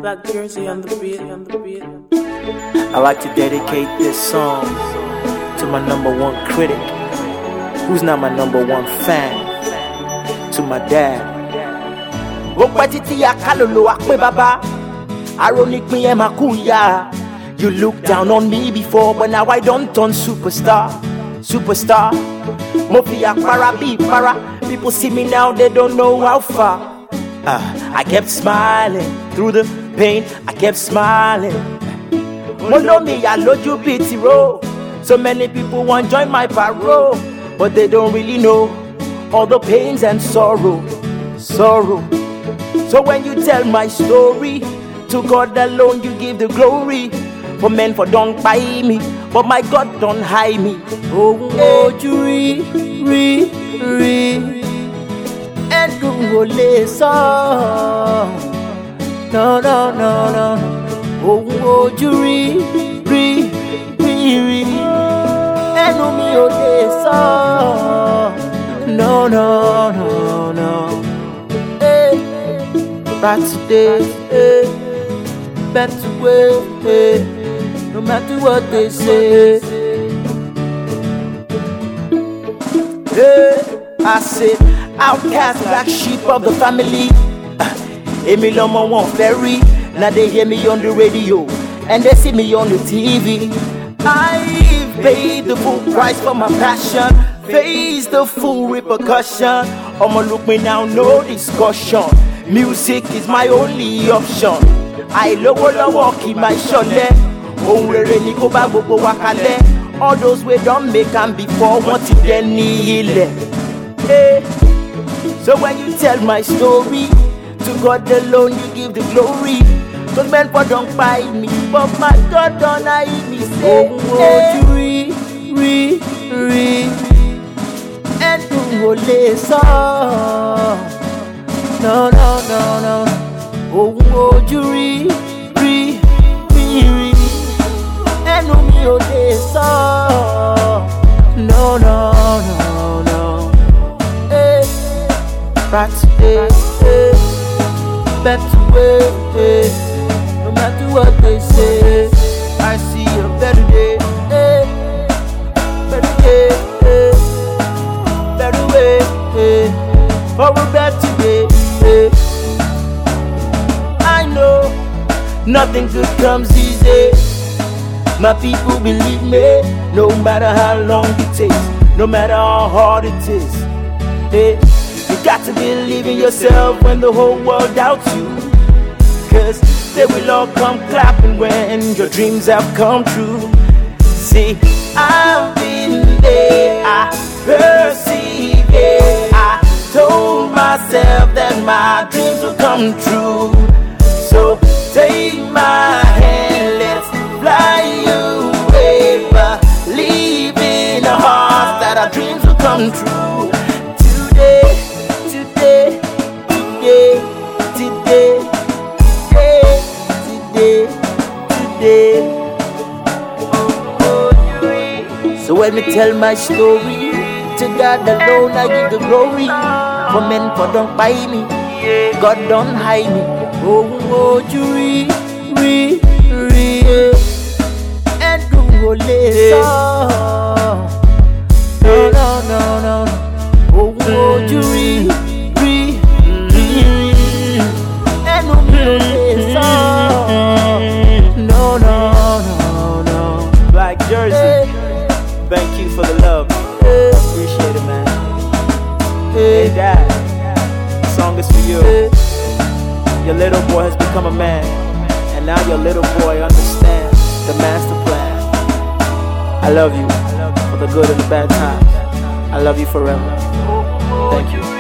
Black Jersey on the beat. I like to dedicate this song to my number one critic, who's not my number one fan, to my dad. You looked down on me before, but now I don't turn superstar. People see me now, they don't know how far. I kept smiling through the pain, I kept smiling. So many people want to join my parole, but they don't really know all the pains and sorrow. So when you tell my story, to God alone you give the glory. For men for don't buy me, but my God don't hide me. Oh, jury, and do song. No. Oh, jury, and do me song. No. Right today, better way, no matter what they say. I said, outcast, black sheep of the family. Emiliomo won't ferry. Now they hear me on the radio and they see me on the TV. I've paid the full price for my passion, face the full repercussion. I'ma look me now, no discussion. Music is my only option. I lowo keep my shole. All those we don't make and before want it then. So when you tell my story, to God alone you give the glory. Cause men for don't buy me, but my God don't hide me. Say, and do song. No. Oh, jury, and do me song. No. Right today, better way, no matter what they say. I see a better day, better way, for a better day. I know nothing good comes easy. My people believe me, no matter how long it takes, no matter how hard it is. You got to believe in yourself when the whole world doubts you. Cause they will all come clapping when your dreams have come true. See, I've been there, I persevered. I told myself that my dreams will come true. So take my hand, let's fly away. Believe in our hearts that our dreams will come true. Today. So when me tell my story, to God alone I give the glory. For men for don't buy me, God don't hide me. Oh, jury, and do song. No. Oh, jury, and do song. No. Black Jersey, thank you for the love. Appreciate it, man. Hey, Dad, the song is for you. Your little boy has become a man, and now your little boy understands the master plan. I love you for the good and the bad times. I love you forever. Thank you.